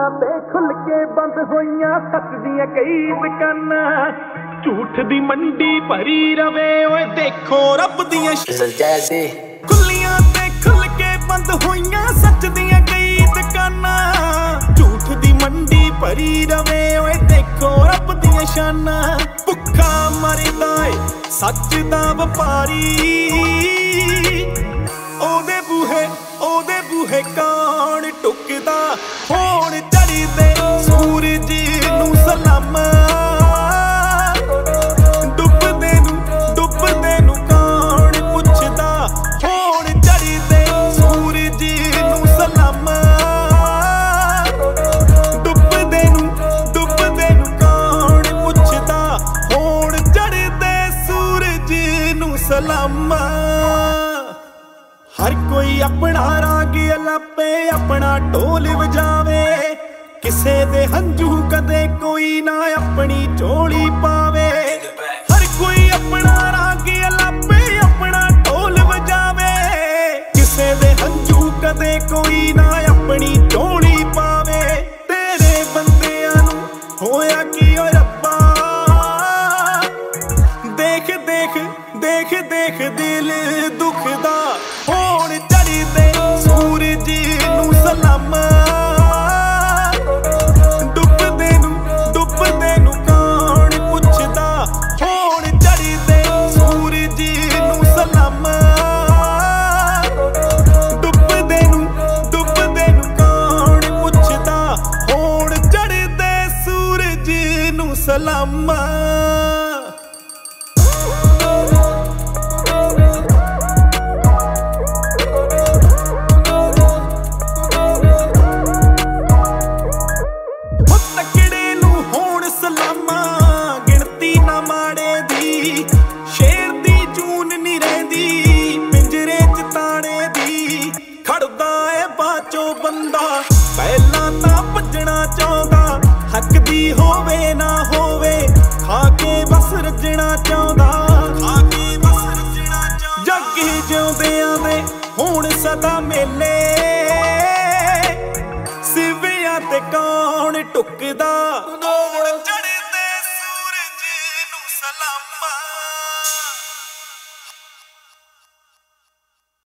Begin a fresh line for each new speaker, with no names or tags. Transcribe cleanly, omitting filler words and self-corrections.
ਕੁੱਲੀਆਂ ਤੇ ਖੁੱਲ ਕੇ ਬੰਦ ਹੋਈਆਂ ਸੱਚ ਦੀਆਂ ਕਈ ਦੁਕਾਨਾਂ ਝੂਠ ਦੀ ਮੰਡੀ ਭਰੀ ਰਵੇ ਓਏ ਦੇਖੋ ਰੱਬ ਦੀਆਂ ਕੁੱਲੀਆਂ ਤੇ ਖੁੱਲ ਕੇ ਬੰਦ ਹੋਈਆਂ ਸੱਚ ਦੀਆਂ ਕਈ ਦੁਕਾਨਾਂ ਝੂਠ ਦੀ ਮੰਡੀ ਭਰੀ ਰਵੇ ਓਏ ਦੇਖੋ ਰੱਬ ਦੀਆਂ ਸ਼ਾਨਾਂ ਭੁੱਖਾ ਮਰਦਾ ਏ ਸੱਚ ਦਾ ਵਪਾਰੀ ਉਹਦੇ ਬੂਹੇ ਕੌਣ ਟੁਕਦਾ ਹੁਣ ਚੜ੍ਹਦੇ ਸੂਰਜ ਨੂੰ ਸਲਾਮਾਂ ਡੁੱਬਦੇ ਨੂੰ ਕੌਣ ਪੁੱਛਦਾ ਹੁਣ ਚੜ੍ਹਦੇ ਸੂਰਜ ਨੂੰ ਸਲਾਮਾਂ ਡੁੱਬਦੇ ਨੂੰ ਕੌਣ ਪੁੱਛਦਾ ਹੁਣ ਚੜ੍ਹਦੇ ਸੂਰਜ ਨੂੰ ਸਲਾਮਾਂ हर कोई अपना राग अलापे अपना ढोल वजावे किसे दे हंझू कदे कोई ना अपनी झोली पावे हर कोई अपना राग अलापे अपना ढोल वजावे किसे दे हंझू कदे कोई ना अपनी झोली पावे तेरे बंदियां नू होया की ओ रब्बा देख दिल दुखदा ਹੁਣ ਚੜ੍ਹਦੇ ਸੂਰਜ ਨੂੰ ਸਲਾਮਾਂ ਡੁੱਬਦੇ ਨੂੰ ਕੌਣ ਪੁੱਛਦਾ ਹੁਣ ਚੜ੍ਹਦੇ ਸੂਰਜ ਨੂੰ ਸਲਾਮਾਂ ਡੁੱਬਦੇ ਨੂੰ ਕੌਣ ਪੁੱਛਦਾ ਹੁਣ ਚੜ੍ਹਦੇ ਸੂਰਜ ਨੂੰ ਸਲਾਮਾਂ ਸ਼ੇਰ ਦੀ ਜੂਨ ਨੀ ਰਹਿੰਦੀ ਪਿੰਜਰੇ ਚ ਤਾਣੇ ਦੀ ਖੜਦਾ ਏ ਬਾਚੋ ਬੰਦਾ ਪਹਿਲਾਂ ਤਾਂ ਭੱਜਣਾ ਚਾਹੁੰਦਾ ਹੱਕ ਦੀ ਹੋਵੇ ਨਾ ਹੋਵੇ ਖਾ ਕੇ ਬਸ ਰੱਜਣਾ ਚਾਹੁੰਦਾ ਜੱਗ ਜਿਉਂਦਿਆਂ ਦੇ ਹੁਣ ਸਦਾ ਮੇਲੇ ਸਿਵਿਆਂ ਤੇ ਕੌਣ ਟੁਕਦਾ